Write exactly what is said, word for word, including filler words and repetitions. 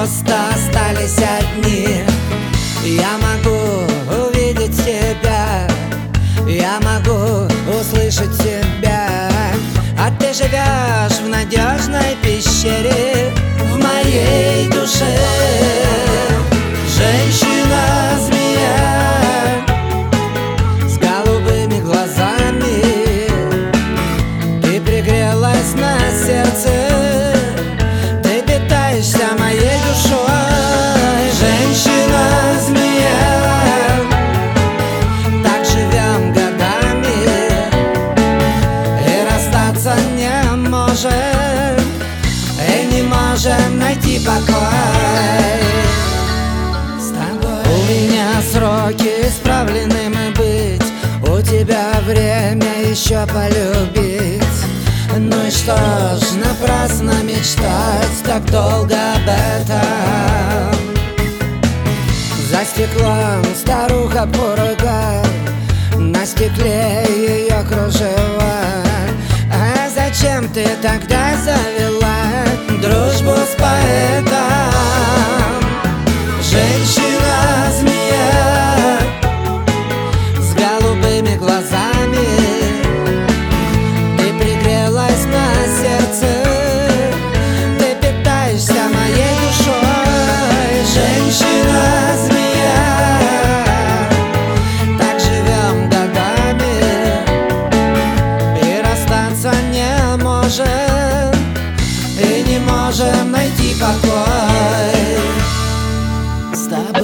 просто остались одни. Я могу увидеть тебя, я могу услышать тебя, а ты живешь в надежной пещере в моей душе. Женщина-змея с голубыми глазами, ты пригрелась на сердце, ты питаешься моей душой. Женщина-змея, так живем годами и расстаться не можем, и не можем найти покой. У меня сроки исправленными быть, у тебя время еще полюбить. Ну и что ж, напрасно мечтать так долго об этом. За стеклом старуха поругала, на стекле ее кружева. А зачем ты тогда завела дружбу с поэтом? Женщина-змея с голубыми глазами, ты пригрелась на сердце, ты питаешься моей душой. Женщина-змея, так живем годами и расстаться не можем, и не можем найти покой с тобой.